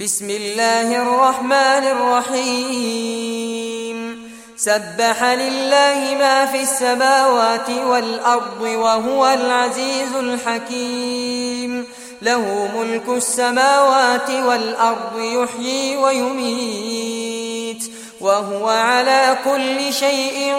بسم الله الرحمن الرحيم سبح لله ما في السماوات والأرض وهو العزيز الحكيم له ملك السماوات والأرض يحيي ويميت وهو على كل شيء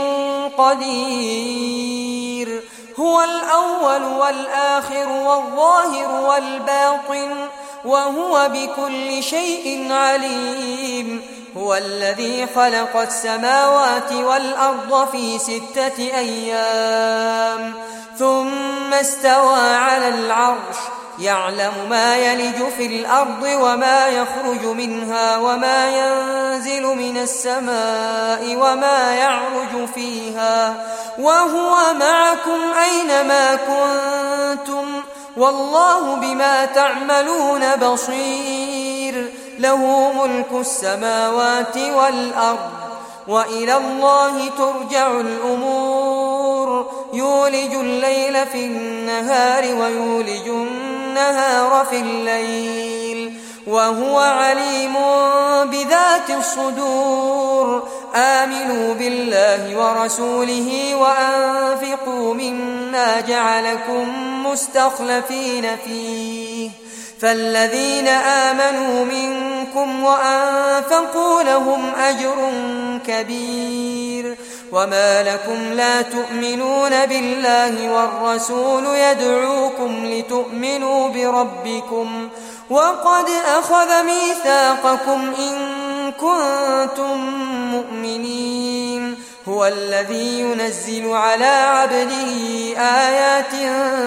قدير هو الأول والآخر والظاهر والباطن وهو بكل شيء عليم هو الذي خلق السماوات والأرض في 6 أيام ثم استوى على العرش يعلم ما يلج في الأرض وما يخرج منها وما ينزل من السماء وما يعرج فيها وهو معكم أينما كنتم والله بما تعملون بصير له ملك السماوات والأرض وإلى الله ترجع الأمور يولج الليل في النهار ويولج النهار في الليل وهو عليم بذات الصدور آمنوا بالله ورسوله وأنفقوا مما جعلكم مستخلفين فيه فالذين آمنوا منكم وأنفقوا لهم أجر كبير وما لكم لا تؤمنون بالله والرسول يدعوكم لتؤمنوا بربكم وقد أخذ ميثاقكم إن كنتم مؤمنين هو الذي ينزل على عبده آيات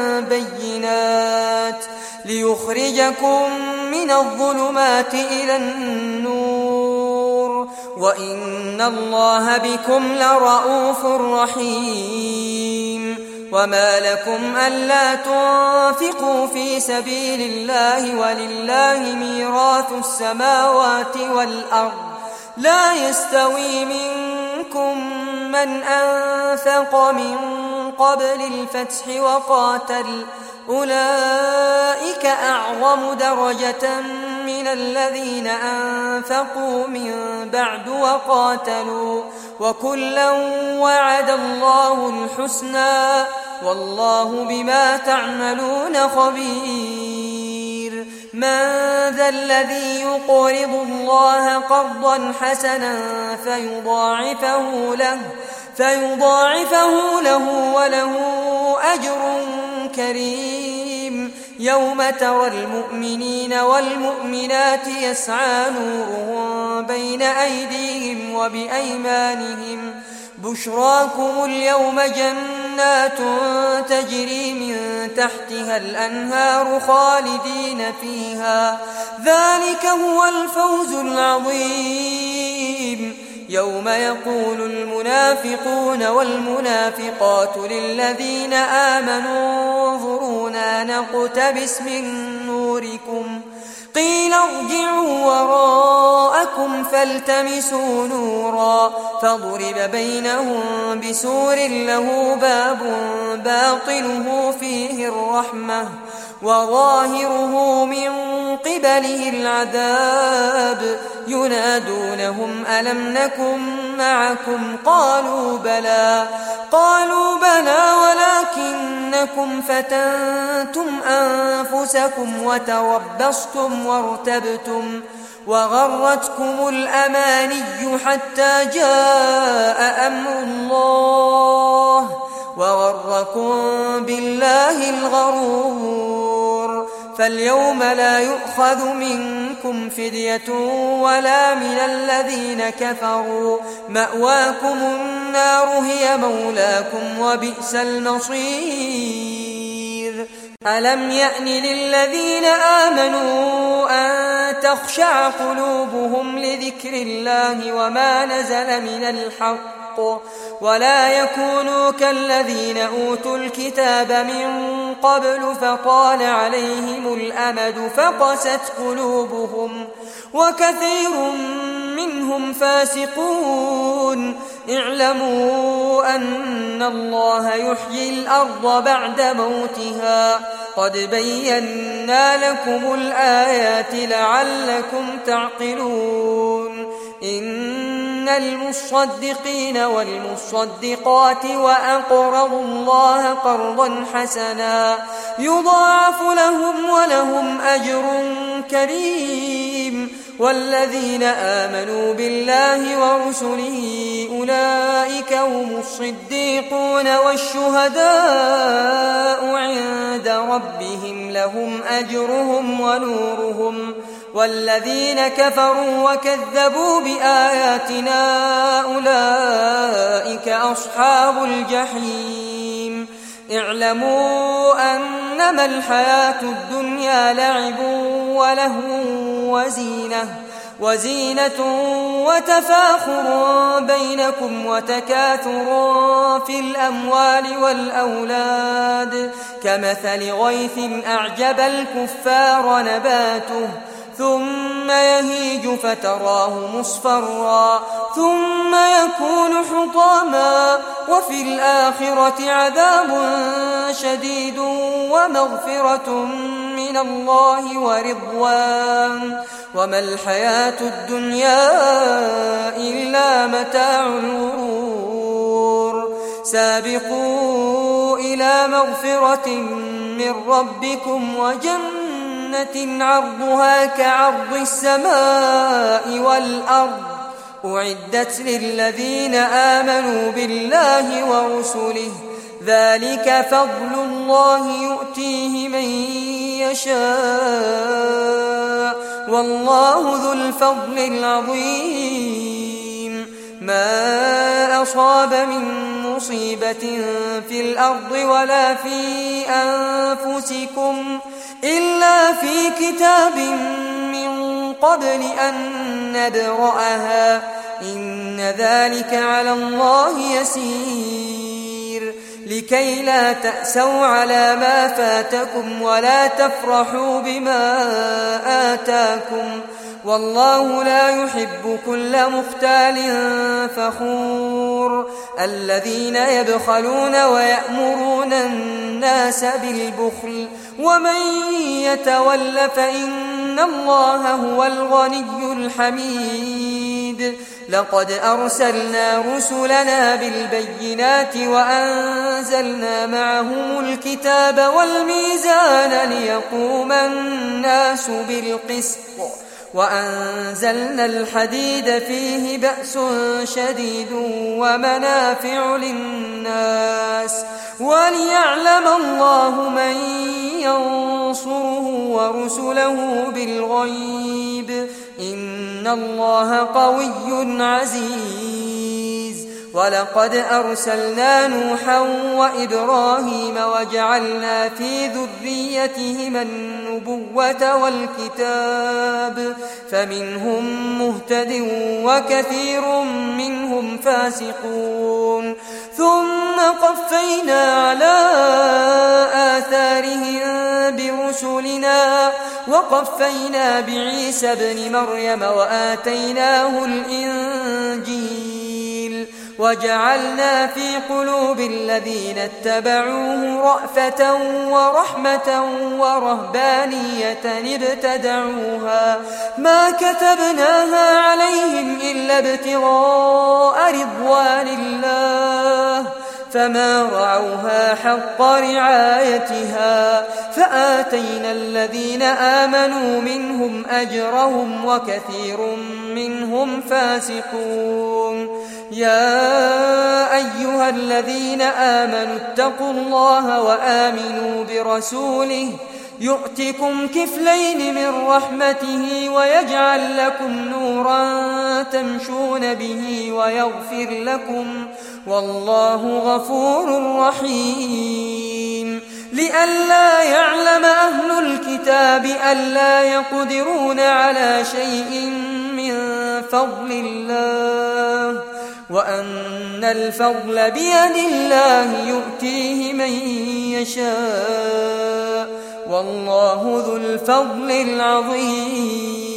بينات ليخرجكم من الظلمات إلى النور وإن الله بكم لرؤوف رحيم وما لكم ألا تنفقوا في سبيل الله ولله ميراث السماوات والأرض لا يستوي منكم من أنفق من قبل الفتح وقاتل أولئك أعظم درجة من الذين أنفقوا من بعد وقاتلوا وكلا وعد الله الحسنى والله بما تعملون خبير من ذا الذي يقرض الله قرضا حسنا فيضاعفه له وله أجر كريم يوم ترى المؤمنين والمؤمنات يسعى نورهم بين أيديهم وبأيمانهم بشراكم اليوم جنات تجري من تحتها الأنهار خالدين فيها ذلك هو الفوز العظيم يوم يقول المنافقون والمنافقات للذين آمنوا انظرونا نقتبس من نوركم قيل ارجعوا وراءكم فالتمسوا نورا فضرب بينهم بسور له باب باطنه فيه الرحمة وظاهره من قبله العذاب ينادونهم ألم نكن معكم قالوا بلى ولكنكم فتنتم أنفسكم وتربصتم وارتبتم وغرتكم الأماني حتى جاء أمر الله وغركم بالله الغرور فاليوم لا يؤخذ منكم فدية ولا من الذين كفروا مأواكم النار هي مولاكم وبئس المصير ألم يأن للذين آمنوا أن تخشع قلوبهم لذكر الله وما نزل من الحق ولا يكونوا كالذين أوتوا الكتاب من قبل فطال عليهم الأمد فقست قلوبهم وكثير منهم فاسقون اعلموا أن الله يحيي الأرض بعد موتها قد بينا لكم الآيات لعلكم تعقلون إن المصدقين والمصدقات وأقرضوا الله قرضا حسنا يضاعف لهم ولهم أجر كريم والذين آمنوا بالله ورسله أولئك هم الصديقون والشهداء عند ربهم لهم أجرهم ونورهم والذين كفروا وكذبوا بآياتنا أولئك أصحاب الجحيم اعلموا أنما الحياة الدنيا لعب ولهو وزينة وتفاخر بينكم وتكاثر في الأموال والأولاد كمثل غيث أعجب الكفار نباته ثم يهيج فتراه مصفرا ثم يكون حطاما وفي الآخرة عذاب شديد ومغفرة من الله ورضوان وما الحياة الدنيا إلا متاع الغرور سابقوا إلى مغفرة من ربكم وجنة عرضها كعرض السماء والأرض أعدت للذين آمنوا بالله ورسله ذلك فضل الله يؤتيه من يشاء والله ذو الفضل العظيم ما أصاب من مصيبة في الأرض ولا في أنفسكم إلا في كتاب من قبل أن نبرأها إن ذلك على الله يسير لكي لا تأسوا على ما فاتكم ولا تفرحوا بما آتاكم والله لا يحب كل مختال فخور الذين يبخلون ويأمرون الناس بالبخل ومن يتول فإن الله هو الغني الحميد لقد أرسلنا رسلنا بالبينات وأنزلنا معهم الكتاب والميزان ليقوم الناس بالقسط وأنزلنا الحديد فيه بأس شديد ومنافع للناس وليعلم الله من ينصره ورسله بالغيب إن الله قوي عزيز ولقد أرسلنا نوحا وإبراهيم وجعلنا في ذريتهما النبوة والكتاب فمنهم مهتد وكثير منهم فاسقون ثم قفينا على آثارهم برسلنا وقفينا بعيسى ابن مريم وآتيناه الإنجيل وجعلنا في قلوب الذين اتبعوه رأفة ورحمة ورهبانية ابتدعوها ما كتبناها عليهم إلا ابتغاء رضوان الله فما رعوها حق رعايتها فآتينا الذين آمنوا منهم أجرهم وكثير منهم فاسقون يا أيها الذين آمنوا اتقوا الله وآمنوا برسوله يؤتكم كفلين من رحمته ويجعل لكم نورا تمشون به ويغفر لكم والله غفور رحيم لئلا يعلم أهل الكتاب ألا يقدرون على شيء من فضل الله وأن الفضل بيد الله يؤتيه من يشاء والله ذو الفضل العظيم